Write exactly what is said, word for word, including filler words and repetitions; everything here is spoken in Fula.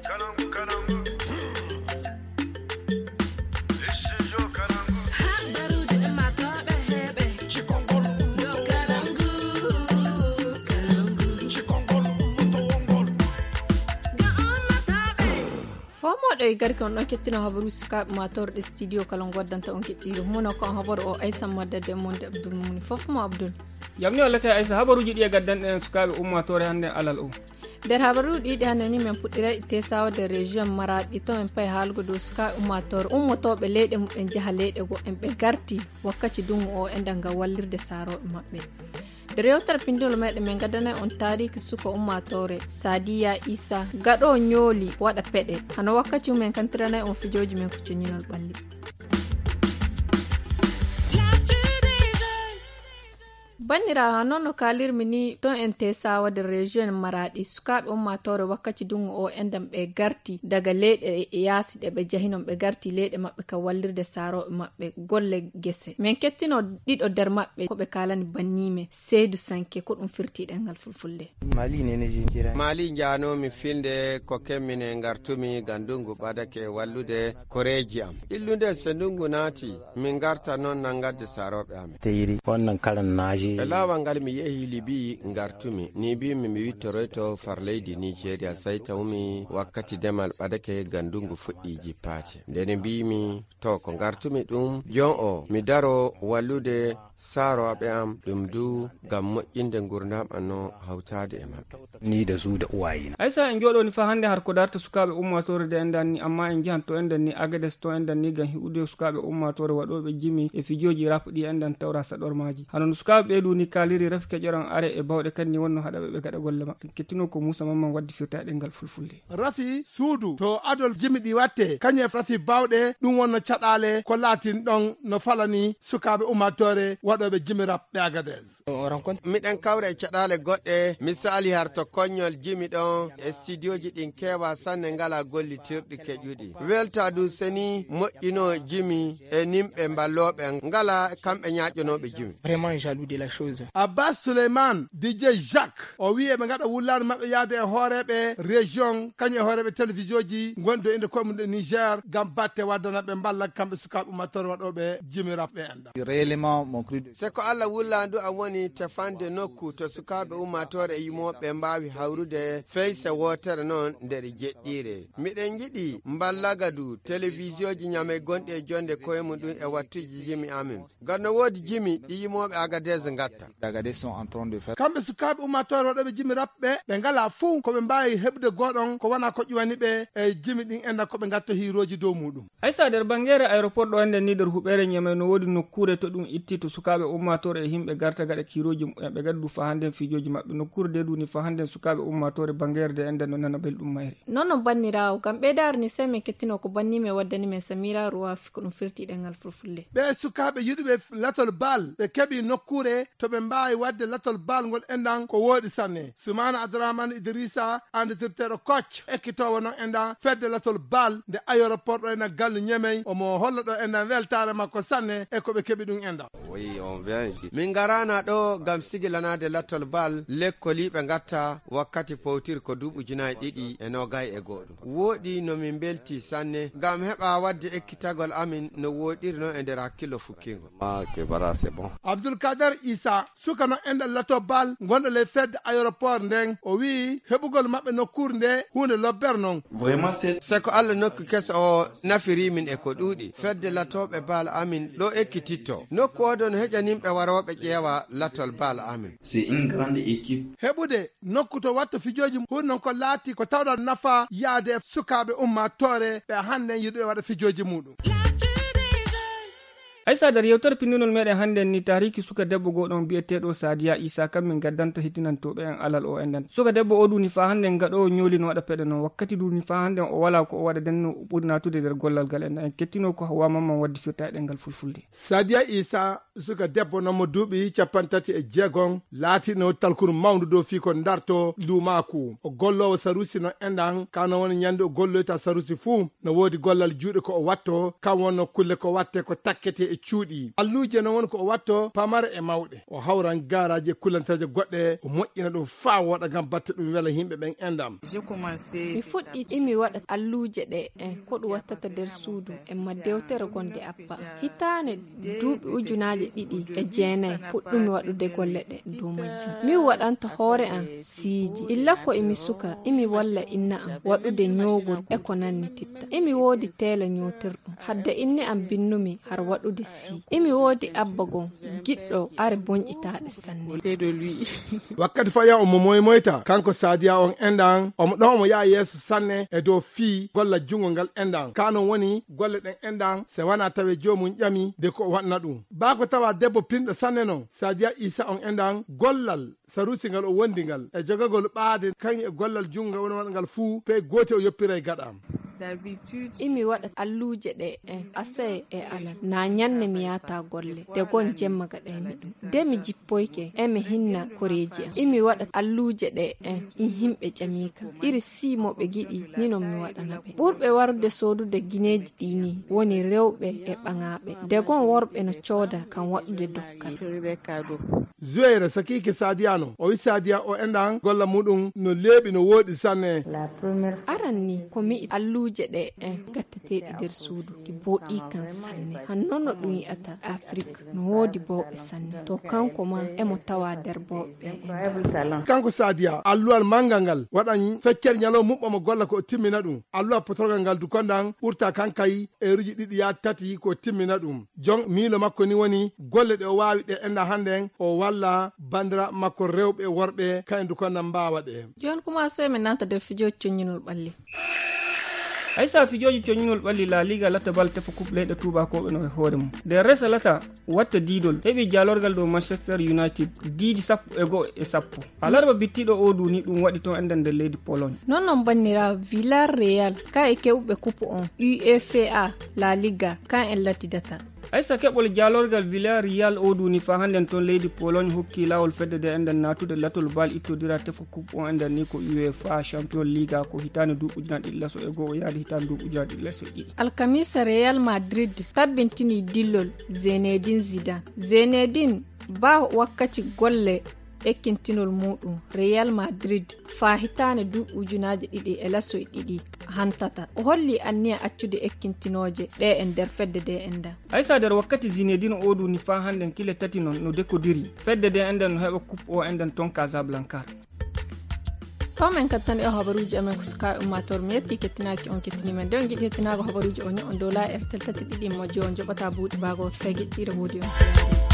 moɗo e garke on ɗon kettino habaru sukaɓe matorɗe studio kala goddanta on kettiro muno ko habaru o Aissa maddade e monde Abdoul Mumni fof mo Abdoul jamni walla kay Aissa habaruji ɗi e gaddanɗe en sukaɓe ummatore hande alal o nder habaruji ɗiɗi hande ni min puɗɗira itte sawde région Maradi to en pay haalgo dow sukaɓe ummatore ummotoɓe leyɗe muɓe jaaha leyɗe goɗɗen ɓe garti wakkati dungu o endal ngal wallirde saroɓe maɓɓe nder yewtere pindol meɗen min gaddana on tariki suka ummatore Sadiya Issa gaɗo ñooli waɗa peɗe hano wakkati mumen kantiranay on fijoji men ko coñinol ɓalli bannira noon no kalirmi ni ton en tesawa de région Maradi sukaɓe ummatore wakkati dungu o endam ɓe garti daga leyɗe yaasi ɗe ɓe jahinon ɓe garti leyɗe maɓɓe ka wallirde saroɓe maɓɓe golle gese min kettino ɗiɗo nder maɓɓe koɓe kalani bannime Seydou Sanke ko ɗum firtiɗe ngal fulfulde mali nene jinjira mali janomi filde ko kemmine gartumi gandungu ɓadake wallude koreji am illunde so ndungu naati min garta noon nangadde saroɓe amen teyiri wannan karan naji e lawal ngal mi yehi Libi gartumi ni bimi mi wittoroyto far leydi Nigeria sai tawmi wakkati demal ɓadake gandungu fuɗɗi jippate ndeni mbimi to ko gartumi ɗum jon o mi daro wallude saroɓe am ɗum du gam moƴƴinde gurdam anno hawtade e maɓɓe ni da su da uwayina Aissa en joɗoni fa hande har ko darta sukaɓe ummatore de endan ni amma en jahan to endan ni Agades to endan ni gam hiɓude sukaɓe ummatore waɗoɓe jimi e fijoji rapɗi endan tawra saɗormaji hanon sukaɓe ɓeydu ni kaliri rafike ƴoran are e bawɗe kanni wonno haɗaɓe ɓe gaɗa golle maɓɓe kettino ko Moussa Mamman waddi firtaɗe ngal fulfulde rafi suudu to adol jimi ɗi watte kañe rafi bawɗe ɗum wonno caɗale ko laatin ɗon no falani sukaɓe ummatore waɗoɓe jimi rap ɓe Agades miɗen kawre caɗale goɗɗe misali har to koñol jimi ɗon e studioji ɗin kewa sanne ngala gollitirɗi keƴuɗi welta du seni moƴƴino jimi e nimɓe balloɓe ngala kamɓe ñaƴonoɓe jimi vraiment jaloux de la chose Abbas Suleiman D J Jacques o wi eɓe gaɗa wullade maɓɓe yaade e hooreɓe région kañum e hooreɓe télévision ji gonɗo inde koyemuɗe Niger gam batte waddanaɓe mballa kamɓe sukaɓe ummatore waɗoɓe jimi rap ɓe enda réellement mon cru se ko Allah wullandu a woni tefande nokku to sukaɓe ummatore e yimoɓe mbawi hawrude feyse wotere noon nder jeɗɗire miɗen jiɗi mballagadu télévision ji ñame gonɗi e jonde koyemuɗum e wattuji jimi amin ganno woodi jimi ɗi yimoɓe Agades gatta Agades sont en train de faire kamɓe sukaɓe ummatore waɗoɓe jimi rap ɓe ɓe ngala fuu koɓe mbawi heɓde goɗon ko wona ko ƴuwani ɓe e jimi ɗin enda koɓe gatta hiroji dow muɗum Aissa nder bangere aéroport ɗo enden ni nder huɓere ñame no woodi nokkure to ɗum itti to sukaɓe ummatore e himɓe garta gaɗa kiroji ɓe gaddu fa handen fijoji maɓɓe nokkure de ɗuni fa handen sukaɓe ummatore bangere de enden no nana belɗum mayre non non bannirawo gam ɓeydare ni sey min kettino ko bannime waddani men Samira Rouafi ko ɗum firtiɗe ngal fulfulde ɓe sukaɓe yiɗuɓe latol bal ɓe keeɓi nokkure to ɓe mbawi wadde latol bal ngol endan ko woɗi sanne Soumana Abdourahmane Idrissa anditirteɗo Kocc ekkitowo noon endan fedde latol bal nde aéroport ɗo endan gallu Ñemey omo holla ɗo endan weltare makko sanne e koɓe keeɓi ɗum endan oui on vient ici min garana ɗo gam sigilanade latol bal lekkoliɓe gatta wakkati powtir ko duuɓujunayi ɗiɗi e nogay e goɗɗum woɗi no min belti sanne gam heɓa wadde ekkitagol amin no woɗiri no e nder hakkillo fukkingol Abdoul Kader Issa suka no enɗal lato bal gonɗo le fedde aéroport nden o wi heɓugol maɓɓe nokkure nde hunde lobber noon se ko Allah nokku kesa o nafiri min e ko ɗuuɗi fedde latoɓe bal amin ɗo ekkititto nokku oɗon heƴanimɓe waroɓe ƴeewa latol bal amin c'est une grande équipe heɓude nokku to watta fijoji hunde noon ko laati ko tawɗa nafa yaade sukaɓe ummatore ɓe handen yiɗuɓe waɗa fijoji muɗum Aissa dar yewtere pindinol meɗen handen ni tariki suka debbo goɗon bi'eteɗo Sadiya Issa kam min gaddanta hittinantoɓe en alal o endan suka debbo o duni fa handen gaɗo ñoli no waɗa peɗe noon wakkati duni fa handen o wala ko o waɗa den no ɓuri natude nder gollal gal endan en kettino ko Hawa Mamman waddi firtaɗe ngal fulfulde Sadiya Issa suka debbo nomo duuɓi capantati e jeegon laatino talkuru mawndu dow fii ko darto luumaku o gollowo sarusi no endan kano woni ñande o golloyta sarusi fuu no woodi gollal juuɗe ko o watto kam wonno kulle ko watte ko takkete e cuuɗi alluje no woni ko o watto pamare e mawɗe o hawran garaji e kullantaje goɗɗe o moƴƴina ɗum faa woɗa gam batte ɗum wela yimɓe ɓen endam mi fuɗɗi imi waɗa alluje ɗe en ko ɗum wattata nder suudu en ma dewtere gonde abba hitane duuɓi ujunaje ɗiɗi e jeenayi puɗɗumi waɗude golle ɗe dow majjum mi waɗanta hoore an siiji illa ko imi suka imi walla inna am waɗude ñoogol e ko nanni titta imi woodi teela ñootirɗum hadde inni am binnumi har waɗude sii imi woodi abba gon giɗɗo are bonƴitaɗe sanne wakkati faya omo moymoyta kanko Sadia on endan omo ɗon omo yaha yeeso sanne e dow fii golla jungo ngal endan kano woni golle ɗen endan se wana tawe jomum ƴami de ko wanna ɗum baako tawa debbo pinɗo sanne non Sadia Isa on endan gollal sarusi ngal o wondi ngal e jogagol ɓaade kañ e gollal jungo woni waɗa ngal fuu pe gote o yoppira e gaɗam imi waɗa alluje ɗe en asay e alal na ñanne mi yata golle de gon jemma gaɗaymi ɗum de mi jippoyke emi hinna koreji am imi waɗa alluje ɗe en in himɓe ƴamika iri simoɓe giɗi ni non mi waɗana ɓe ɓurɓe warude sodude guineji ɗini woni rewɓe e ɓaŋaɓe de gon worɓe no cooda kan waɗude dokkal Zuweire Sakiki Sadiano o wi Sadia o endan golla muɗum no leeɓi no wooɗi sanne aran ni ko mi alluje ɗe en gatteteɗi nder suudu ɗi boɗɗi kan sanne hannon no ɗum yi'ata Afrique no woodi bawɓe sanne to kanko ma emo tawa nder bawɓe kanko Sadia alluwal mangal ngal waɗan feccere ñalo muɓɓomo golla ko timmina ɗum alluwa potorgal ngal du kondan ɓurta kankayi e ruji ɗiɗi ya tati ko timmina ɗum jon miilo makko ni woni golle ɗe o wawi ɗe enda handen o walla bandira makko rewɓe worɓe kayen du kondan mbawa ɗe joni kuma sey min nanta nder fijoji coññinol ɓalli aysa fijoji coññinol ɓalli la liga latta bal tefa coupe leyɗe tubakoɓe no e hoore mum nde resa lata watta diidol heɓi jalorgal dow Manchester United diidi sappo e goho e sappo alarba bittiɗo o duni ɗum waɗi toon enden nder leydi Pologne non non bannira Villarreal ka e keɓuɓe coupe on UEFA la liga ka en lattidata aysa keɓol jalorgal Villarreal o duni fa handen toon leydi Pologne hokki lawol fedde de enden natude latol bal ittodira tefa coupe on enden ni ko UEFA Champion Liga ko hitande duuɓi ujunnaje ɗiɗi leso e goho yaade hitande duuɓi ujunnaje ɗiɗi leso e ɗiɗi alkamisa Real Madrid tabbintini dillol Zinedine Zidane Zinedine ba wakkati golle ekkintinol muɗum Real Madrid fa hitane duuɓi ujunaje ɗiɗi e leso e ɗiɗi hantata o holli anniya accude ekkintinoje ɗe e nder fedde de enda aysa nder wakkati Zinedine o duni fa handen kile tati non no dekodiri fedde de enden no heɓa coupe o enden ton Casablanca to men kattan e habaruji amen ko suka ummator mi yetti kettinaki on kettini men de on jiɗi hettinago habaruji o nyo on dow la airtel tati ɗiɗi mo jo on joɓata buuɗi bago sey geccire woodi on